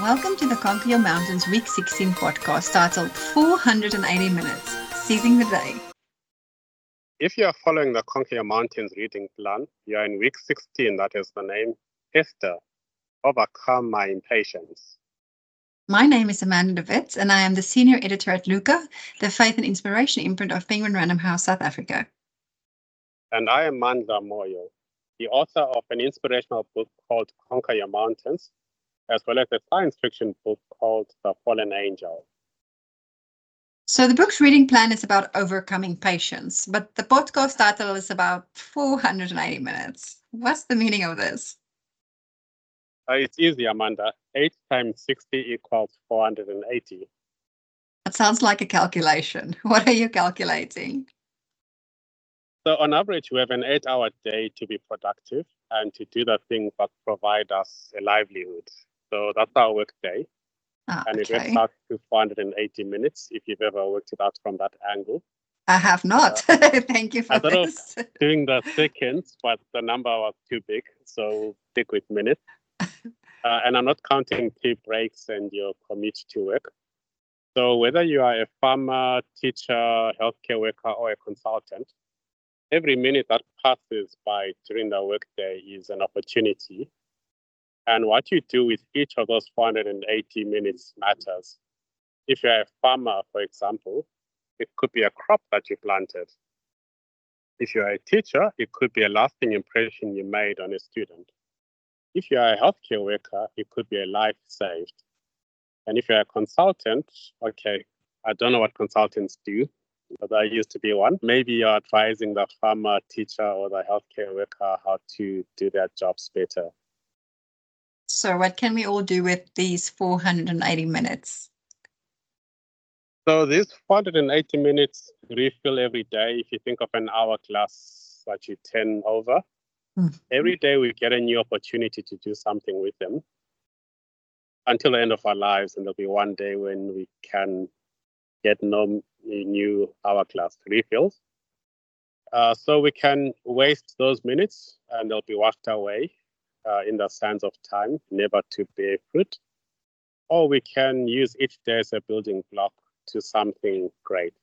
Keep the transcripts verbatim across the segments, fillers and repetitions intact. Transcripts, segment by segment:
Welcome to the Conquer Your Mountains Week sixteen podcast titled four hundred eighty Minutes, Seizing the Day. If you are following the Conquer Your Mountains reading plan, you are in week sixteen, that is the name, Esther, Overcome My Impatience. My name is Amanda de Wit, and I am the senior editor at Luca, the faith and inspiration imprint of Penguin Random House, South Africa. And I am Mandla Moyo, the author of an inspirational book called Conquer Your Mountains, as well as a science fiction book called The Fallen Angel. So the book's reading plan is about overcoming patience, but the podcast title is about four hundred eighty minutes. What's the meaning of this? Uh, it's easy, Amanda. eight times sixty equals four hundred eighty. That sounds like a calculation. What are you calculating? So on average, we have an eight-hour day to be productive and to do the things that provide us a livelihood. So that's our work day. Ah, and it okay. works out to four hundred eighty minutes if you've ever worked it out from that angle. I have not. Uh, Thank you for I thought this. of doing the seconds, but the number was too big, so stick with minutes. Uh, and I'm not counting tea breaks and your commute to work. So whether you are a farmer, teacher, healthcare worker, or a consultant, every minute that passes by during the workday is an opportunity. And what you do with each of those four hundred eighty minutes matters. If you're a farmer, for example, it could be a crop that you planted. If you're a teacher, it could be a lasting impression you made on a student. If you're a healthcare worker, it could be a life saved. And if you're a consultant, okay, I don't know what consultants do, but I used to be one. Maybe you're advising the farmer, teacher, or the healthcare worker how to do their jobs better. So what can we all do with these four hundred eighty minutes? So these four hundred eighty minutes refill every day. If you think of an hour class that you turn over, mm-hmm. every day we get a new opportunity to do something with them until the end of our lives. And there'll be one day when we can get no new hourglass refills. Uh, so we can waste those minutes and they'll be washed away uh, in the sands of time, never to bear fruit. Or we can use each day as a building block to something great.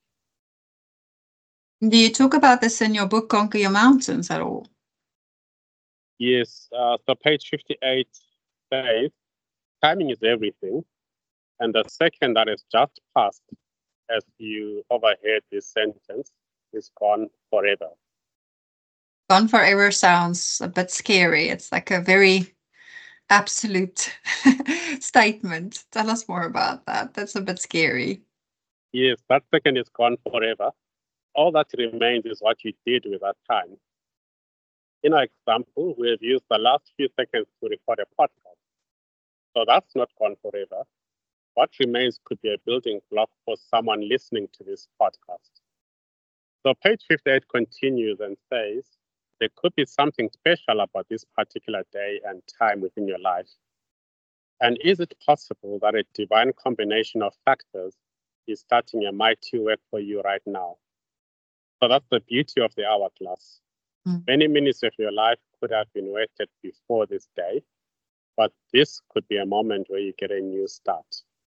Do you talk about this in your book, Conquer Your Mountains, at all? Yes. Uh, so page fifty-eight says, timing is everything. And the second that is just passed, as you overheard this sentence, is gone forever. Gone forever sounds a bit scary. It's like a very absolute statement. Tell us more about that. That's a bit scary. Yes, that second is gone forever. All that remains is what you did with that time. In our example, we have used the last few seconds to record a podcast. So that's not gone forever. What remains could be a building block for someone listening to this podcast. So page fifty-eight continues and says, there could be something special about this particular day and time within your life. And is it possible that a divine combination of factors is starting a mighty work for you right now? So that's the beauty of the hourglass. Mm. Many minutes of your life could have been wasted before this day, but this could be a moment where you get a new start.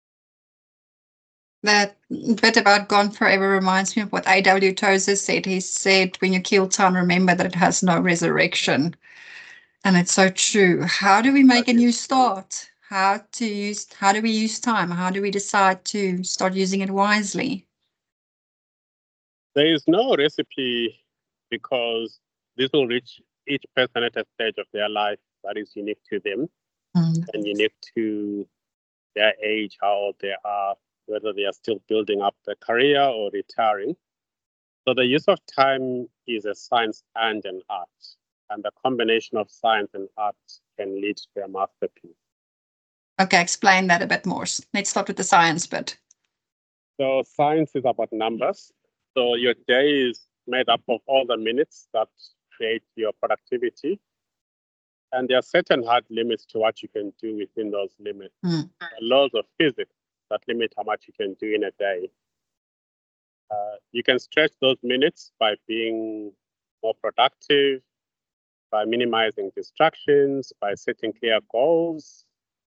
That bit about gone forever reminds me of what A W Tozer said. He said, when you kill time, remember that it has no resurrection. And it's so true. How do we make a new start? How to use, how do we use time? How do we decide to start using it wisely? There is no recipe because this will reach each person at a stage of their life that is unique to them mm. and unique to their age, how old they are, whether they are still building up their career or retiring. So the use of time is a science and an art. And the combination of science and art can lead to a masterpiece. Okay, explain that a bit more. Let's start with the science bit. So science is about numbers. So your day is made up of all the minutes that create your productivity. And there are certain hard limits to what you can do within those limits. Mm. The laws of physics that limit how much you can do in a day. Uh, you can stretch those minutes by being more productive, by minimizing distractions, by setting clear goals,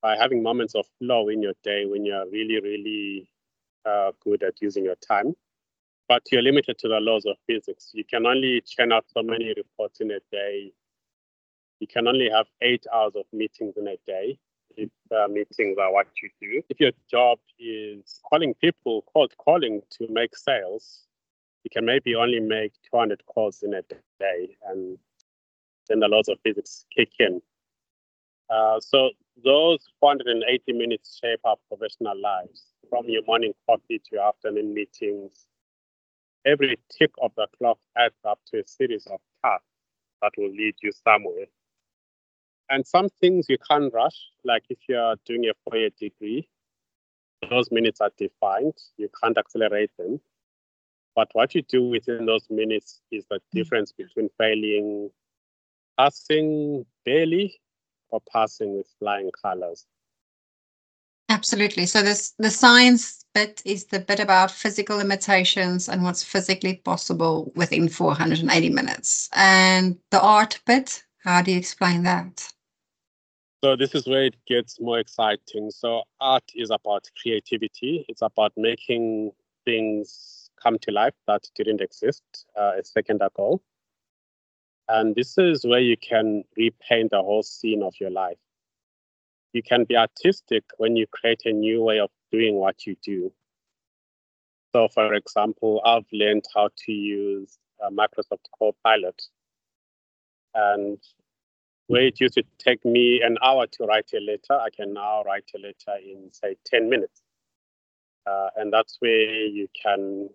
by having moments of flow in your day when you're really, really uh, good at using your time. But you're limited to the laws of physics. You can only churn out so many reports in a day. You can only have eight hours of meetings in a day if uh, meetings are what you do. If your job is calling people, cold calling to make sales, you can maybe only make two hundred calls in a day, and then the laws of physics kick in. Uh, so those four hundred eighty minutes shape our professional lives, from your morning coffee to your afternoon meetings. Every tick of the clock adds up to a series of tasks that will lead you somewhere. And some things you can't rush, like if you're doing a four-year degree, those minutes are defined. You can't accelerate them. But what you do within those minutes is the difference between failing, passing barely, or passing with flying colors. Absolutely. So this the science bit is the bit about physical limitations and what's physically possible within four hundred eighty minutes. And the art bit, how do you explain that? So this is where it gets more exciting. So art is about creativity. It's about making things come to life that didn't exist uh, a second ago. And this is where you can repaint the whole scene of your life. You can be artistic when you create a new way of doing what you do. So, for example, I've learned how to use uh, Microsoft Copilot. And where it used to take me an hour to write a letter, I can now write a letter in, say, ten minutes. Uh, and that's where you can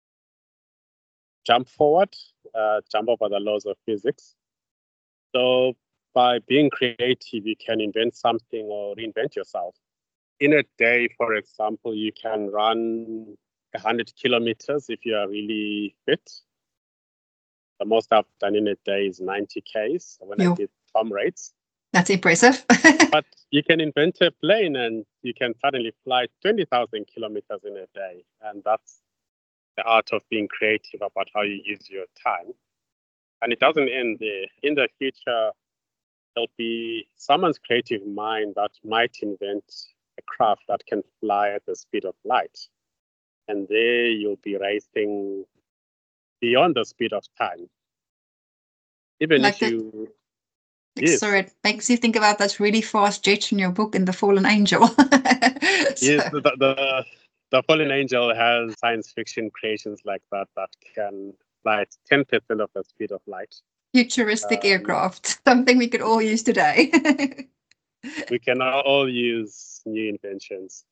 jump forward, uh, jump over the laws of physics. So by being creative, you can invent something or reinvent yourself. In a day, for example, you can run one hundred kilometers if you are really fit. The most I've done in a day is ninety Ks when Yo. I did Tom rates. That's impressive. But you can invent a plane and you can suddenly fly twenty thousand kilometers in a day. And that's the art of being creative about how you use your time. And it doesn't end there. In the future, there'll be someone's creative mind that might invent a craft that can fly at the speed of light. And there you'll be racing beyond the speed of time. Even like if you... The, yes. So it makes you think about that really fast jet in your book, In the Fallen Angel. So. Yes, the, the, the Fallen Angel has science fiction creations like that that can fly at ten percent of the speed of light. Futuristic um, aircraft, something we could all use today. We can all use new inventions.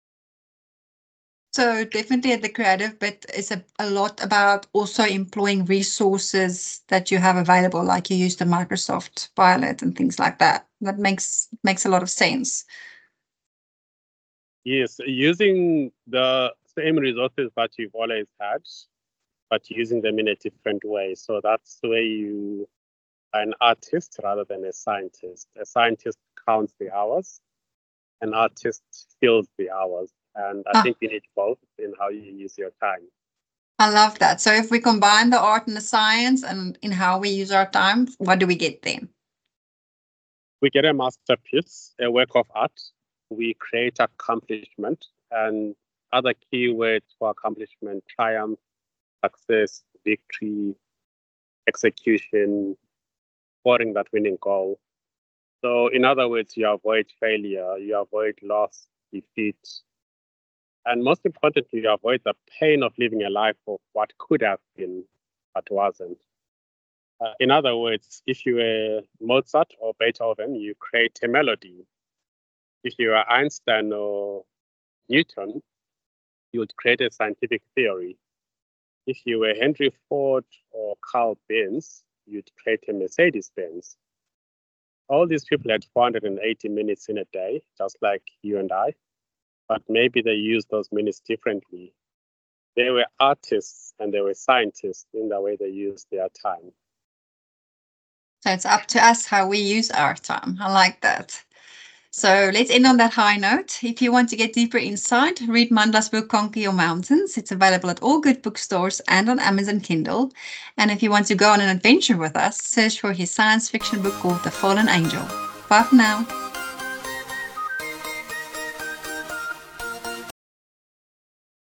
So definitely the creative bit is a, a lot about also employing resources that you have available, like you use the Microsoft Pilot and things like that. That makes makes a lot of sense. Yes, using the same resources that you've always had, but using them in a different way. So that's where you are an artist rather than a scientist. A scientist counts the hours, an artist fills the hours. And I ah. think you need both in how you use your time. I love that. So if we combine the art and the science and in how we use our time, what do we get then? We get a masterpiece, a work of art. We create accomplishment, and other keywords for accomplishment: triumph, success, victory, execution, scoring that winning goal. So in other words, you avoid failure, you avoid loss, defeat, and most importantly, you avoid the pain of living a life of what could have been but wasn't. Uh, in other words, if you were Mozart or Beethoven, you create a melody. If you are Einstein or Newton, you would create a scientific theory. If you were Henry Ford or Carl Benz, you'd create a Mercedes-Benz. All these people had four hundred eighty minutes in a day, just like you and I, but maybe they used those minutes differently. They were artists and they were scientists in the way they used their time. So it's up to us how we use our time. I like that. So let's end on that high note. If you want to get deeper insight, read Manda's book, Conquer Your Mountains. It's available at all good bookstores and on Amazon Kindle. And if you want to go on an adventure with us, search for his science fiction book called The Fallen Angel. Bye for now.